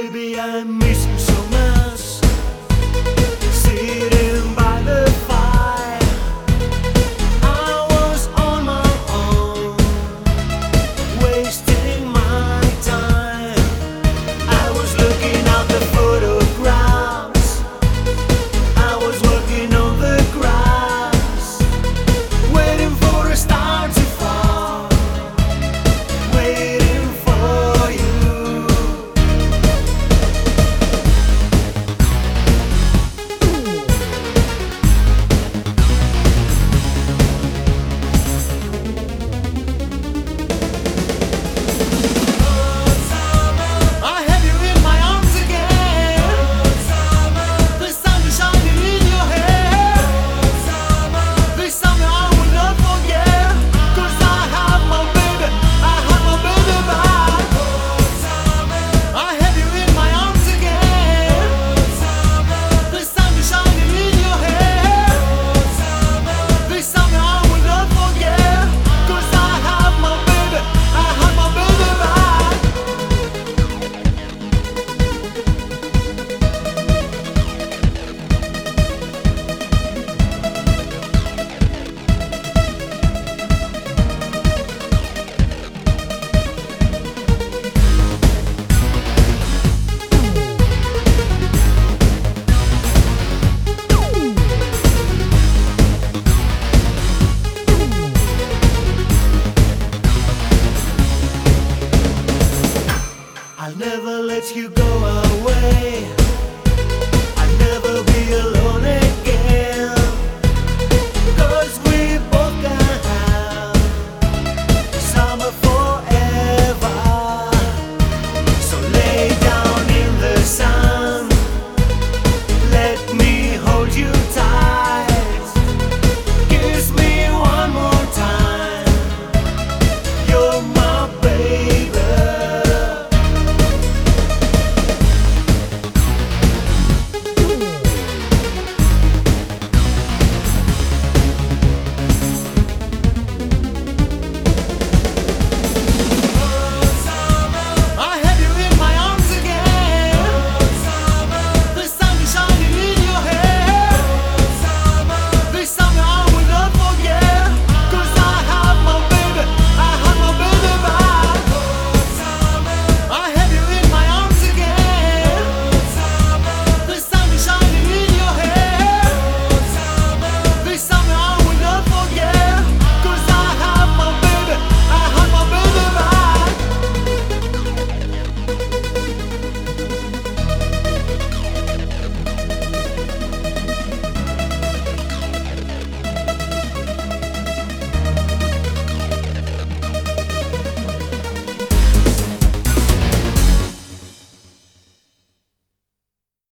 Baby, I miss you so much. Sitting by the fire, I was on my own, wasting my time. I was looking at the photographs, I was working on the grass, waiting for a star to fall, waiting for you. I have you in my arms again. The sun is shining in your hair. This summer I will not forget, 'cause I have my baby, I have my baby back. I have you in my arms again. The sun is shining in your hair. This summer I will not forget, 'cause I have my baby, I have my baby back. I'll never let you go away. I'll never be alone